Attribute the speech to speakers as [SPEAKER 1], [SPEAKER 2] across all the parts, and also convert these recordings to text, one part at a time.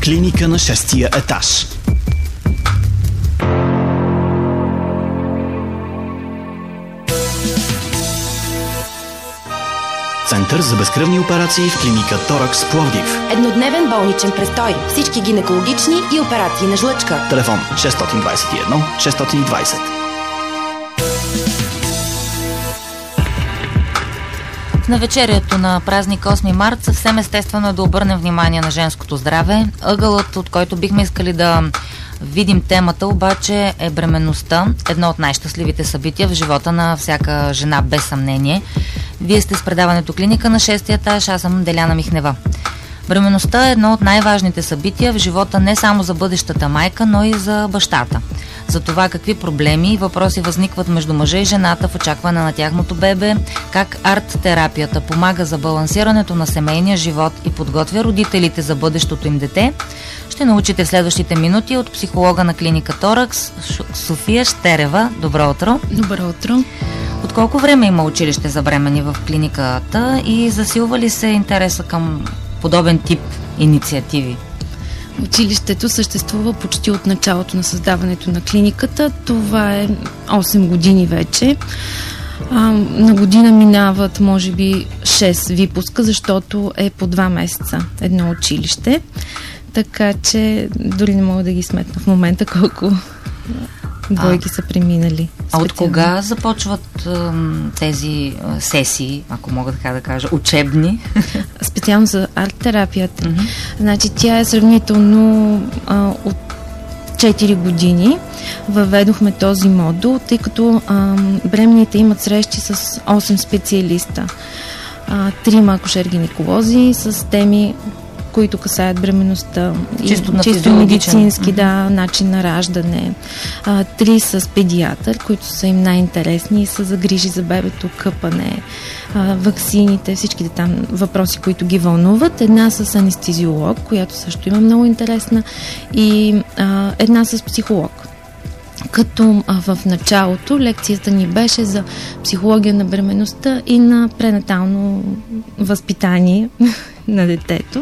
[SPEAKER 1] Клиника на 6-я етаж. Център за безкръвни операции в клиника Торакс Пловдив.
[SPEAKER 2] Еднодневен болничен престой. Всички гинекологични и операции на жлъчка.
[SPEAKER 1] Телефон 621 620.
[SPEAKER 3] В навечерието на празник 8 март съвсем естествено е да обърнем внимание на женското здраве. Ъгълът, от който бихме искали да видим темата, обаче е бременността, едно от най-щастливите събития в живота на всяка жена, без съмнение. Вие сте с предаването Клиника на 6-я етаж, аз съм Деляна Михнева. Бременността е едно от най-важните събития в живота не само за бъдещата майка, но и за бащата. За това какви проблеми и въпроси възникват между мъжа и жената в очакване на тяхното бебе, как арт-терапията помага за балансирането на семейния живот и подготвя родителите за бъдещото им дете, ще научите в следващите минути от психолога на клиника Торакс София Щерева. Добро утро!
[SPEAKER 4] Добро утро!
[SPEAKER 3] От колко време има училище за бремени в клиниката и засилва ли се интереса към подобен тип инициативи?
[SPEAKER 4] Училището съществува почти от началото на създаването на клиниката. Това е 8 години вече. На година минават може би 6 випуска, защото е по 2 месеца едно училище. Така че дори не мога да ги сметна в момента колко двойки са преминали.
[SPEAKER 3] А от кога започват тези сесии, ако мога така да кажа, учебни?
[SPEAKER 4] Специално за арт-терапията. Значи тя е сравнително от 4 години. Въведохме този модул, тъй като бременните имат срещи с 8 специалиста. 3 акушер-гинеколози с теми, които касаят бременността, чисто медицински, начин на раждане. 3 с педиатър, които са им най-интересни и са за грижи за бебето, къпане, ваксините, всичките там въпроси, които ги вълнуват. Една с анестезиолог, която също има много интересна, и една с психолог. Като в началото лекцията ни беше за психология на бременността и на пренатално възпитание на детето.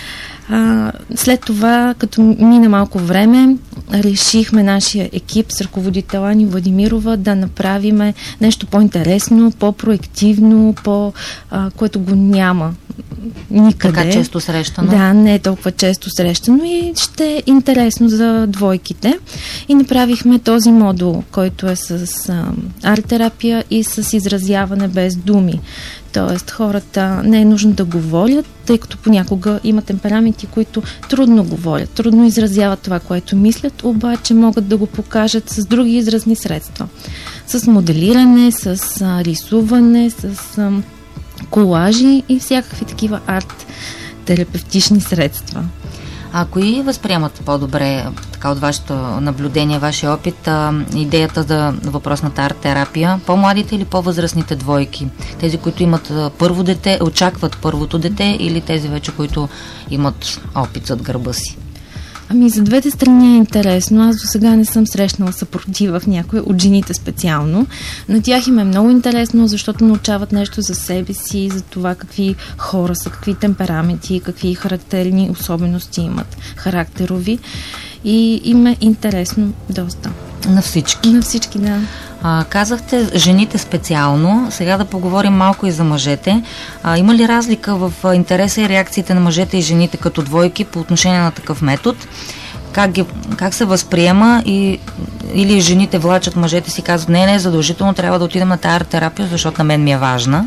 [SPEAKER 4] След това, като мина малко време, решихме нашия екип с ръководител Ани Владимирова да направиме нещо по-интересно, по-проективно, което го няма никъде.
[SPEAKER 3] Така често срещано.
[SPEAKER 4] Да, не е толкова често срещано и ще е интересно за двойките. И направихме този модул, който е с арт-терапия и с изразяване без думи. Тоест хората не е нужно да говорят, тъй като понякога има темпераменти, които трудно говорят, трудно изразяват това, което мислят, обаче могат да го покажат с други изразни средства. С моделиране, с рисуване, с колажи и всякакви такива арт-терапевтични средства.
[SPEAKER 3] А кои възприемат по-добре, така от вашето наблюдение, вашия опит, идеята за въпросната арт-терапия? По-младите или по-възрастните двойки? Тези, които имат първо дете, очакват първото дете, или тези вече, които имат опит зад гърба си?
[SPEAKER 4] Ами за двете страни е интересно. Аз до сега не съм срещнала съпротива в някои от жените специално. На тях им е много интересно, защото научават нещо за себе си, за това какви хора са, какви темпераменти, какви характерни особености имат, характерови. И им е интересно доста.
[SPEAKER 3] На всички?
[SPEAKER 4] На всички, да.
[SPEAKER 3] Казахте жените специално. Сега да поговорим малко и за мъжете. Има ли разлика в интереса и реакциите на мъжете и жените като двойки по отношение на такъв метод? Как се възприема или жените влачат мъжете си, казват не, задължително трябва да отидем на тази арт-терапия, защото на мен ми е важна.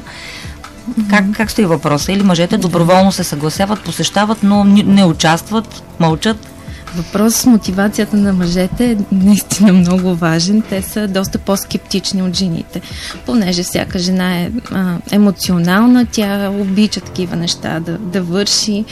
[SPEAKER 3] Как стои въпроса? Или мъжете доброволно се съгласяват, посещават, но не участват, мълчат?
[SPEAKER 4] Въпрос с мотивацията на мъжете е наистина много важен. Те са доста по-скептични от жените, понеже всяка жена е емоционална, тя обича такива неща да върши.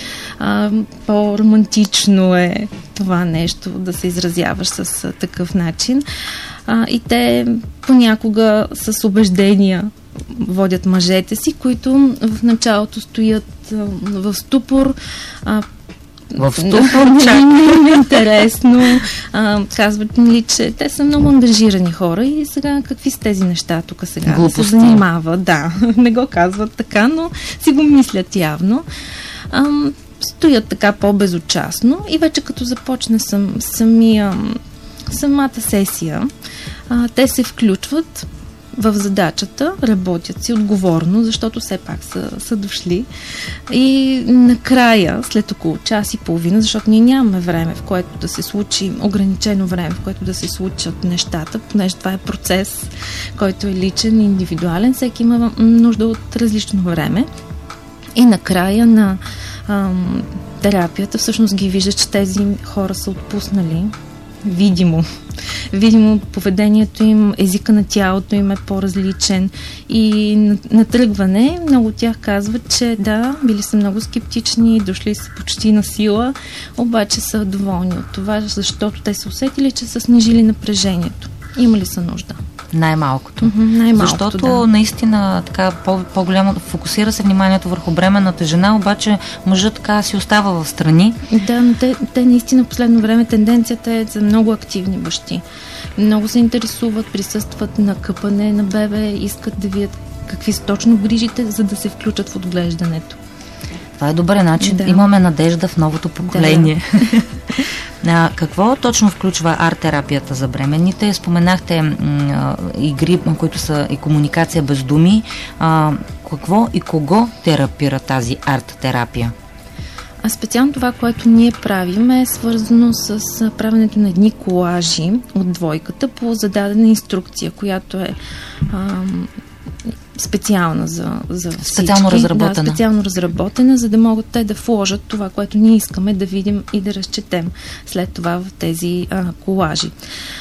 [SPEAKER 4] По-романтично е това нещо, да се изразяваш с такъв начин. И те понякога с убеждения водят мъжете си, които в началото стоят в ступор,
[SPEAKER 3] в ступор,
[SPEAKER 4] интересно. Казват ли, че те са много ангажирани хора и сега какви са тези неща тук сега?
[SPEAKER 3] Глупости.
[SPEAKER 4] Се занимава, да. Не го казват така, но си го мислят явно. стоят така по-безучастно и вече като започне самата сесия, те се включват в задачата, работят си отговорно, защото все пак са дошли. И накрая, след около час и половина, защото ние нямаме време, в което да се случи, ограничено време, в което да се случат нещата, понеже това е процес, който е личен и индивидуален, всеки има нужда от различно време. И накрая на терапията всъщност ги вижда, че тези хора са отпуснали видимо поведението им, езика на тялото им е по-различен и на тръгване много от тях казват, че да, били са много скептични, дошли са почти на сила, обаче са доволни от това, защото те са усетили, че са снижили напрежението. Имали са нужда.
[SPEAKER 3] Най-малкото.
[SPEAKER 4] Най-малкото,
[SPEAKER 3] защото наистина така по-голямо фокусира се вниманието върху бременната жена, обаче мъжът така си остава в страни.
[SPEAKER 4] Да, но те наистина в последно време тенденцията е за много активни бащи. Много се интересуват, присъстват на къпане на бебе, искат да видят какви са точно грижите, за да се включат в отглеждането.
[SPEAKER 3] Това е добър начин. Да. Имаме надежда в новото поколение. Да. Какво точно включва арт-терапията за бременните? Споменахте игри, които са и комуникация без думи. Какво и кого терапира тази арт-терапия?
[SPEAKER 4] А специално това, което ние правим, е свързано с правенето на едни колажи от двойката по зададена инструкция, която е специална за всички.
[SPEAKER 3] Специално разработена.
[SPEAKER 4] Да, специално разработена, за да могат те да вложат това, което ние искаме да видим и да разчетем след това в тези колажи.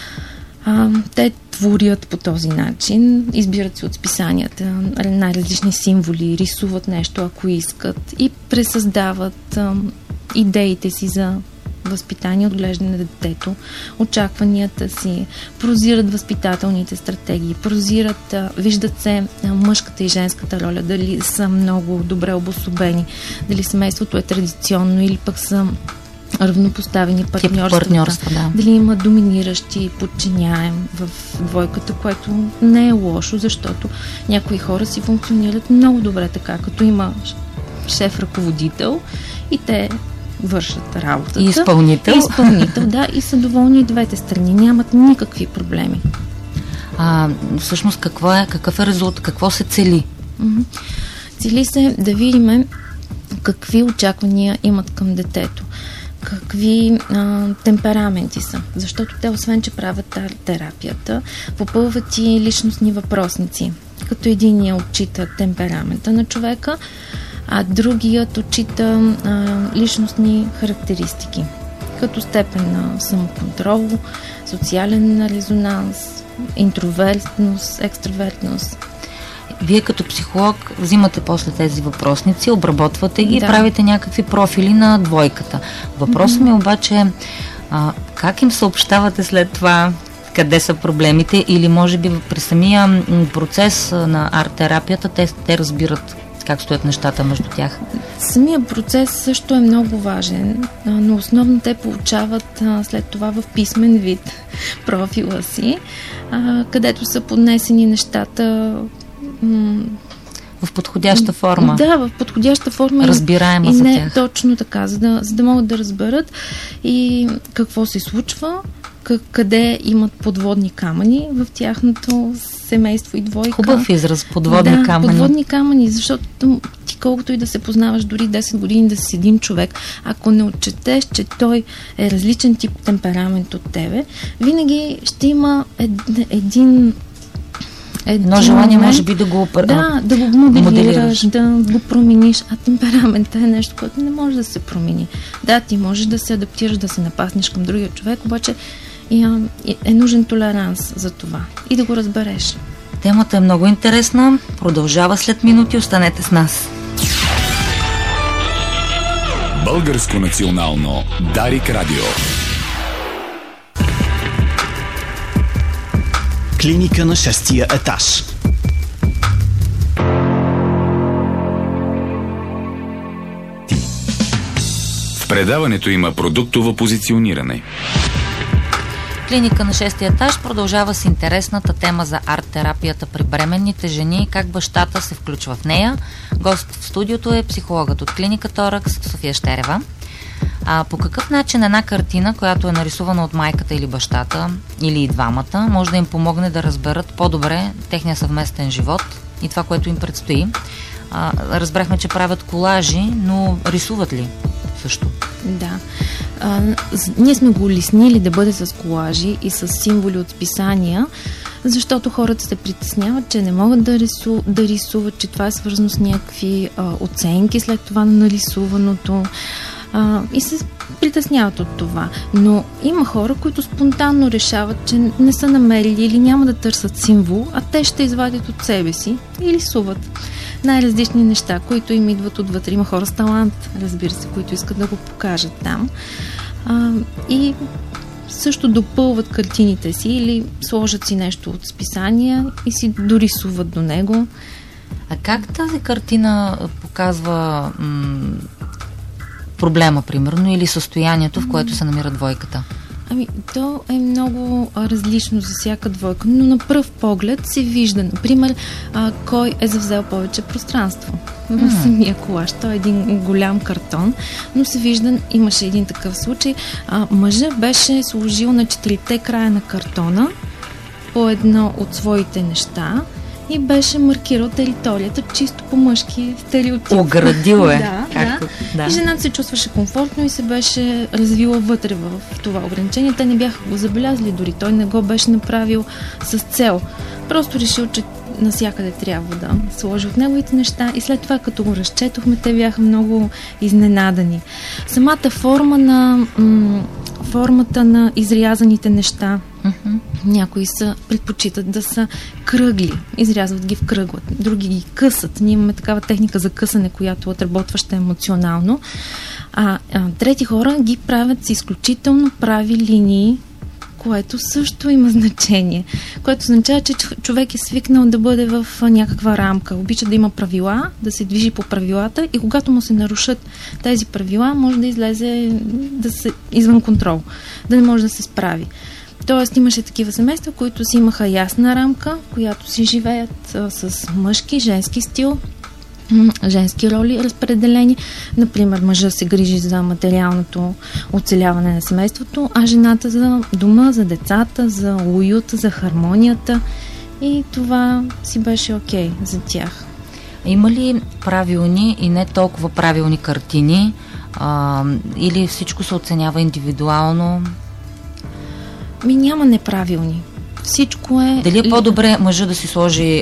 [SPEAKER 4] Те творят по този начин, избират си от списанията най-различни символи, рисуват нещо, ако искат, и пресъздават идеите си за възпитание, отглеждане на детето, очакванията си, прозират възпитателните стратегии, виждат се мъжката и женската роля, дали са много добре обособени, дали семейството е традиционно или пък са равнопоставени партньорства,
[SPEAKER 3] да.
[SPEAKER 4] Дали има доминиращи, подчиняем в двойката, което не е лошо, защото някои хора си функционират много добре така, като има шеф-ръководител и те вършат работата.
[SPEAKER 3] И изпълнител,
[SPEAKER 4] да, и са доволни и двете страни. Нямат никакви проблеми.
[SPEAKER 3] Всъщност какъв е резултат? Какво се цели?
[SPEAKER 4] Цели се да видим какви очаквания имат към детето. Какви темпераменти са. Защото те, освен че правят терапията, попълват и личностни въпросници. Като единият отчита темперамента на човека, а другият отчита личностни характеристики, като степен на самоконтрол, социален резонанс, интровертност, екстравертност.
[SPEAKER 3] Вие като психолог взимате после тези въпросници, обработвате ги и правите някакви профили на двойката. Въпросът ми обаче как им съобщавате след това къде са проблемите, или може би при самия процес на арт-терапията те разбират как стоят нещата между тях?
[SPEAKER 4] Самия процес също е много важен, но основно те получават след това в писмен вид профила си, където са поднесени нещата
[SPEAKER 3] в подходяща форма.
[SPEAKER 4] Да, в подходяща форма.
[SPEAKER 3] Разбираема за тях.
[SPEAKER 4] Точно така, за да могат да разберат и какво се случва, къде имат подводни камъни в тяхното семейство и двойка.
[SPEAKER 3] Хубав израз, подводни камъни.
[SPEAKER 4] Подводни камъни, защото ти колкото и да се познаваш, дори 10 години да си един човек, ако не отчетеш, че той е различен тип темперамент от тебе, винаги ще има едно желание,
[SPEAKER 3] може би да го
[SPEAKER 4] да го моделираш, да го промениш, а темперамента е нещо, което не може да се промени. Да, ти можеш да се адаптираш, да се напаснеш към другия човек, обаче е нужен толеранс за това и да го разбереш.
[SPEAKER 3] Темата е много интересна, продължава след минути, останете с нас.
[SPEAKER 5] Българско национално Дарик Радио.
[SPEAKER 1] Клиника на 6-тия етаж.
[SPEAKER 5] В предаването има продуктово позициониране.
[SPEAKER 3] клиника на 6-ти етаж продължава с интересната тема за арт-терапията при бременните жени и как бащата се включва в нея. Гост в студиото е психологът от клиника Торакс София Щерева. По какъв начин една картина, която е нарисувана от майката или бащата, или и двамата, може да им помогне да разберат по-добре техния съвместен живот и това, което им предстои? Разбрахме, че правят колажи, но рисуват ли също?
[SPEAKER 4] Да. Ние сме го улеснили да бъде с колажи и с символи от списания, защото хората се притесняват, че не могат да рисуват, че това е свързано с някакви оценки след това на нарисуваното. И се притесняват от това. Но има хора, които спонтанно решават, че не са намерили или няма да търсят символ, а те ще извадят от себе си и рисуват най-различни неща, които им идват отвътре. Има хора с талант, разбира се, които искат да го покажат там. И също допълват картините си или сложат си нещо от списания и си дорисуват до него.
[SPEAKER 3] А как тази картина показва проблема, примерно, или състоянието, в което се намира двойката?
[SPEAKER 4] То е много различно за всяка двойка, но на пръв поглед се вижда, например, кой е завзел повече пространство в самия колаж. Той е един голям картон, но се вижда, имаше един такъв случай. Мъжът беше сложил на 4-те края на картона по едно от своите неща и беше маркирал територията чисто по мъжки стереотип.
[SPEAKER 3] Оградил е.
[SPEAKER 4] Да. И жената се чувстваше комфортно и се беше развила вътре в това ограничение. Те не бяха го забелязали дори. Той не го беше направил с цел. Просто решил, че насякъде трябва да сложи от неговите неща и след това, като го разчетохме, те бяха много изненадани. Самата формата на изрязаните неща. Някои предпочитат да са кръгли, изрязват ги в кръгла, други ги късат. Ние имаме такава техника за късане, която отработваща емоционално. Трети хора ги правят с изключително прави линии, което също има значение. Което означава, че човек е свикнал да бъде в някаква рамка. Обича да има правила, да се движи по правилата и когато му се нарушат тези правила, може да излезе извън контрол, да не може да се справи. Тоест имаше такива семейства, които си имаха ясна рамка, която си живеят с мъжки, женски стил, женски роли разпределени. Например, мъжът се грижи за материалното оцеляване на семейството, а жената за дома, за децата, за уюта, за хармонията. И това си беше окей за тях.
[SPEAKER 3] Има ли правилни и не толкова правилни картини? Или всичко се оценява индивидуално?
[SPEAKER 4] Няма неправилни. Всичко е...
[SPEAKER 3] Дали е по-добре мъжа да си сложи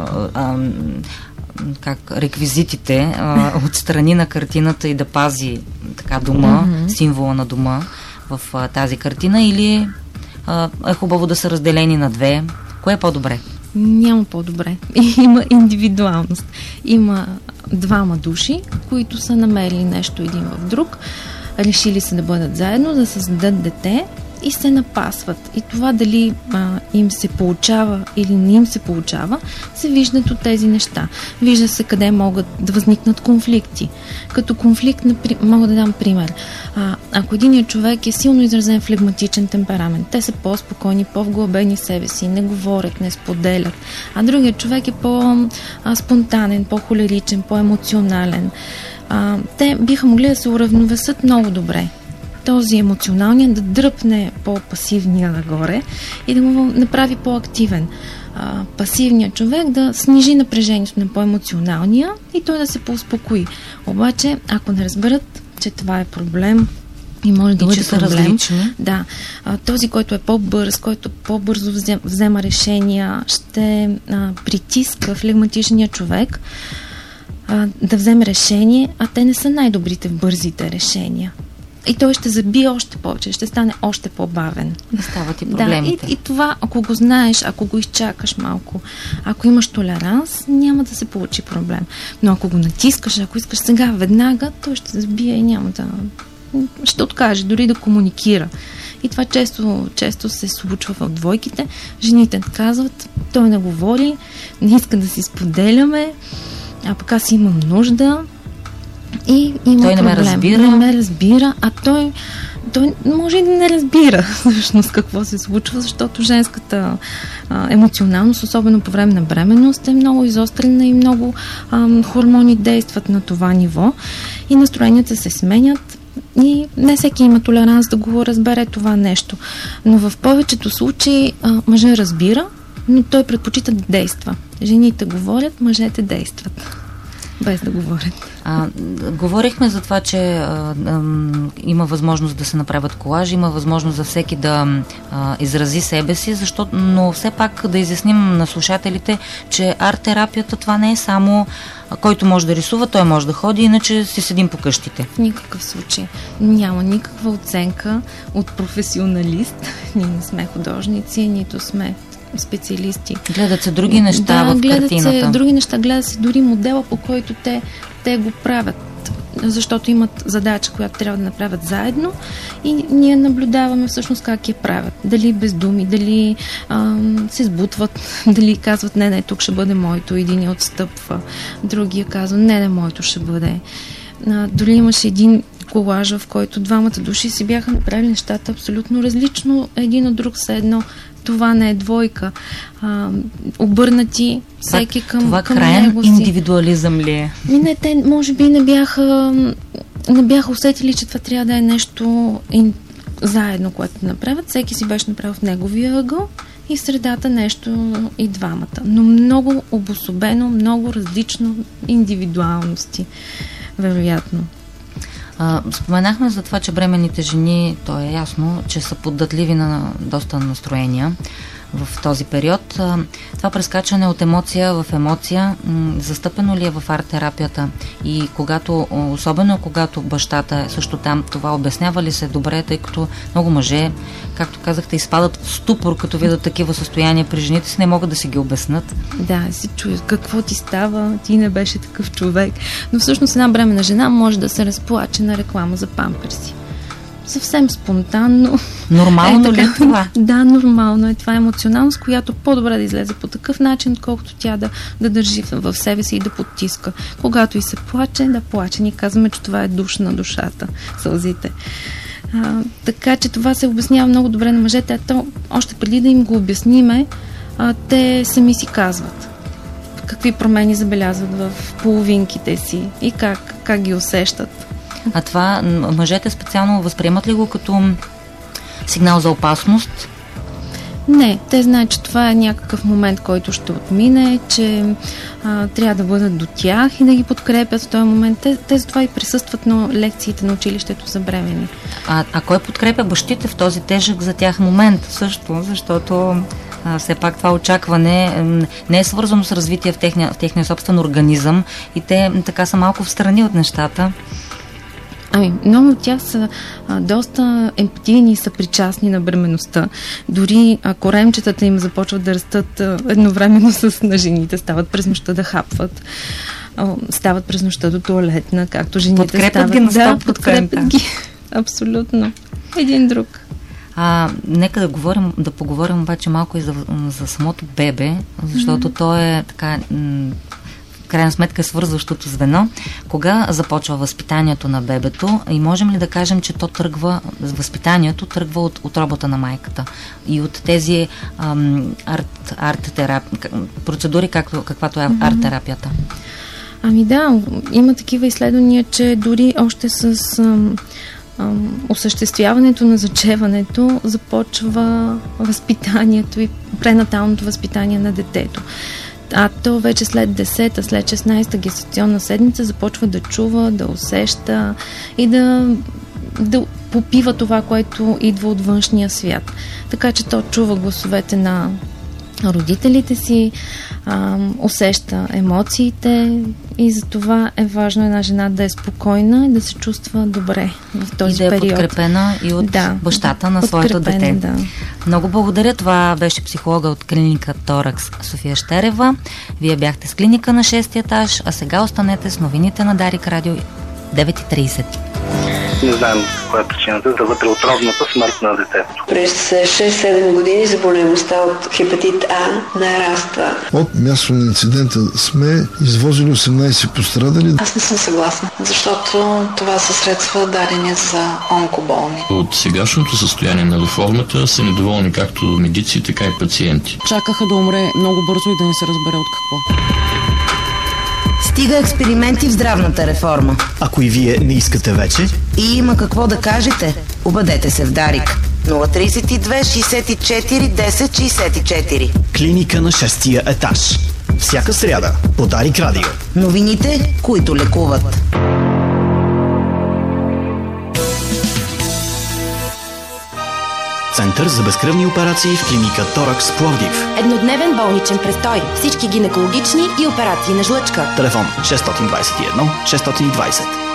[SPEAKER 3] реквизитите отстрани на картината и да пази така дома, символа на дома в тази картина, или е хубаво да са разделени на две? Кое е по-добре?
[SPEAKER 4] Няма по-добре. Има индивидуалност. Има двама души, които са намерили нещо един в друг, решили се да бъдат заедно, да създадат дете и се напасват. И това дали им се получава или не им се получава, се виждат от тези неща. Вижда се къде могат да възникнат конфликти. Като конфликт, мога да дам пример. Ако единият човек е силно изразен флегматичен темперамент, те са по-спокойни, по-вглъбени в себе си, не говорят, не споделят. А другият човек е по-спонтанен, по-холеричен, по-емоционален. Те биха могли да се уравновесят много добре. Този емоционалният да дръпне по-пасивния нагоре и да го направи по-активен. Пасивният човек да снижи напрежението на по-емоционалния и той да се поуспокои. Обаче, ако не разберат, че това е проблем и може да бъде проблем, да, този, който е по-бърз, който по-бързо взема решения, ще притиска флегматичния човек да вземе решение, а те не са най-добрите в бързите решения. И той ще забие още повече, ще стане още по-бавен.
[SPEAKER 3] И стават и проблемите.
[SPEAKER 4] Да, и това, ако го знаеш, ако го изчакаш малко, ако имаш толеранс, няма да се получи проблем. Но ако го натискаш, ако искаш сега, веднага, той ще забие и няма да... ще откаже, дори да комуникира. И това често се случва в двойките. Жените казват, той не говори, не иска да си споделяме, а пък аз имам нужда. И има
[SPEAKER 3] той не ме разбира.
[SPEAKER 4] Не ме разбира, а той той може и да не разбира всъщност какво се случва, защото женската емоционалност, особено по време на бременност, е много изострена и много хормони действат на това ниво и настроенията се сменят и не всеки има толеранс да го разбере това нещо. Но в повечето случаи мъжът разбира, но той предпочита да действа. Жените говорят, мъжете действат. Без да говорят.
[SPEAKER 3] Говорихме за това, че има възможност да се направят колажи, има възможност за всеки да изрази себе си, но все пак да изясним на слушателите, че арт-терапията това не е само който може да рисува, той може да ходи, иначе си седим по къщите.
[SPEAKER 4] В никакъв случай. Няма никаква оценка от професионалист. Ние не сме художници, нито сме специалисти.
[SPEAKER 3] Гледат се други неща в картината.
[SPEAKER 4] Гледат се други неща, гледат се дори модела, по който те го правят. Защото имат задача, която трябва да направят заедно и ние наблюдаваме всъщност как я правят. Дали без думи, дали се сбутват, дали казват не, тук ще бъде моето, един отстъпва, другия казва не, моето ще бъде. Дори имаше един колаж, в който двамата души си бяха направили нещата абсолютно различно, един от друг са едно. Това не е двойка. Обърнати всеки към него си. Това краен
[SPEAKER 3] индивидуализъм ли е?
[SPEAKER 4] Не, те може би не бяха усетили, че това трябва да е нещо заедно, което да направят. Всеки си беше направил в неговия ъгъл и в средата нещо и двамата. Но много обособено, много различно индивидуалности. Вероятно.
[SPEAKER 3] Споменахме за това, че бременните жени, то е ясно, че са поддатливи на доста настроения в този период. Това прескачане от емоция в емоция, застъпено ли е в арт-терапията? И особено когато бащата е също там, това обяснява ли се добре, тъй като много мъже, както казахте, изпадат в ступор, като видят такива състояния при жените си, не могат да си ги обяснат.
[SPEAKER 4] Да, си чуят какво ти става, ти не беше такъв човек. Но всъщност една бременна жена може да се разплаче на реклама за памперси. Съвсем спонтанно.
[SPEAKER 3] Нормално ли е това?
[SPEAKER 4] Да, нормално е. Това е емоционалност, която по-добре да излезе по такъв начин, отколкото тя да държи в себе си и да потиска. Когато и се плаче, да плаче. Ние казваме, че това е душ на душата, сълзите. Така че това се обяснява много добре на мъжете, а то още преди да им го обясниме, те сами си казват какви промени забелязват в половинките си и как ги усещат.
[SPEAKER 3] А това мъжете специално възприемат ли го като сигнал за опасност?
[SPEAKER 4] Не, те знаят, че това е някакъв момент, който ще отмине, че трябва да бъдат до тях и да ги подкрепят в този момент. Те за това и присъстват на лекциите на училището за бремени.
[SPEAKER 3] А кой подкрепя бащите в този тежък за тях момент също? Защото все пак това очакване не е свързано с развитие в техния собствен организъм и те така са малко встрани от нещата.
[SPEAKER 4] Много от тях са доста емпатийни и са причастни на бременността. Дори коремчетата им започват да растат едновременно на жените, стават през нощта да хапват, стават през нощта до туалетна, както жените
[SPEAKER 3] подкрепят
[SPEAKER 4] стават.
[SPEAKER 3] Ги на 100%.
[SPEAKER 4] Да, подкрепят ги. Абсолютно. Един друг.
[SPEAKER 3] Нека да поговорим обаче малко и за самото бебе, защото то е така... в крайна сметка е свързващото звено. Кога започва възпитанието на бебето и можем ли да кажем, че възпитанието тръгва от утробата на майката и от тези процедури, каквато е арт-терапията?
[SPEAKER 4] Да, има такива изследвания, че дори още с осъществяването на зачеването започва възпитанието и пренаталното възпитание на детето. То вече след 10-та, след 16-та гестационна седмица започва да чува, да усеща и да попива това, което идва от външния свят. Така че то чува гласовете на родителите си, усеща емоциите и за това е важно една жена да е спокойна и да се чувства добре в този период. И да е
[SPEAKER 3] подкрепена и от бащата на своето дете.
[SPEAKER 4] Да.
[SPEAKER 3] Много благодаря. Това беше психолога от клиника Торакс София Щерева. Вие бяхте с клиника на 6-ти етаж, а сега останете с новините на Дарик Радио 9:30.
[SPEAKER 6] Не знаем каква е причината за вътреотробната смърт на детето.
[SPEAKER 7] През 6-7 години заболеваемостта от хепатит А нараства.
[SPEAKER 8] От място на инцидента сме извозили 18 пострадали.
[SPEAKER 7] Аз не съм съгласна, защото това са средства дадени за онкоболни.
[SPEAKER 9] От сегашното състояние на реформата са недоволни както медици, така и пациенти.
[SPEAKER 10] Чакаха да умре много бързо и да не се разбере от какво.
[SPEAKER 11] Стига експерименти в здравната реформа.
[SPEAKER 1] Ако и вие не искате вече
[SPEAKER 11] и има какво да кажете, обадете се в Дарик. 032 64 10 64.
[SPEAKER 1] Клиника на 6-тия етаж. Всяка сряда по Дарик Радио.
[SPEAKER 11] Новините, които лекуват.
[SPEAKER 1] Център за безкръвни операции в клиника Торакс Пловдив.
[SPEAKER 2] Еднодневен болничен престой. Всички гинекологични и операции на жлъчка.
[SPEAKER 1] Телефон 621 620.